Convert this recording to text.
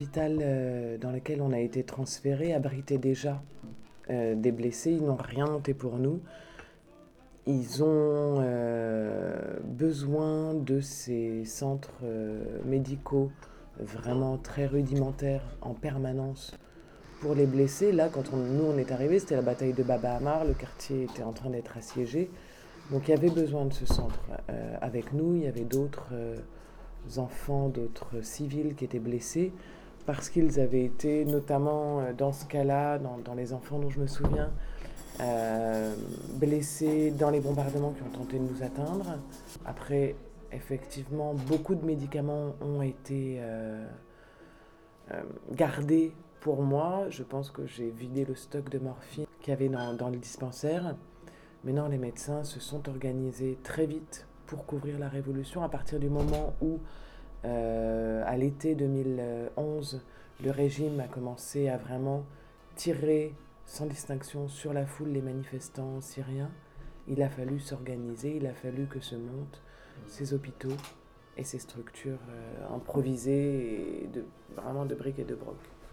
L'hôpital dans lequel on a été transféré abritait déjà des blessés. Ils n'ont rien monté pour nous. Ils ont besoin de ces centres médicaux vraiment très rudimentaires en permanence pour les blessés. Là, quand nous on est arrivés, c'était la bataille de Baba Amar, le quartier était en train d'être assiégé. Donc il y avait besoin de ce centre avec nous. Il y avait d'autres enfants, d'autres civils qui étaient blessés parce qu'ils avaient été, notamment dans ce cas-là, dans les enfants dont je me souviens, blessés dans les bombardements qui ont tenté de nous atteindre. Après, effectivement, beaucoup de médicaments ont été gardés pour moi. Je pense que j'ai vidé le stock de morphine qu'il y avait dans le dispensaire. Mais non, les médecins se sont organisés très vite pour couvrir la révolution à partir du moment où, à l'été 2011, le régime a commencé à vraiment tirer sans distinction sur la foule les manifestants syriens. Il a fallu s'organiser, il a fallu que se montent ces hôpitaux et ces structures improvisées, et vraiment de briques et de broc.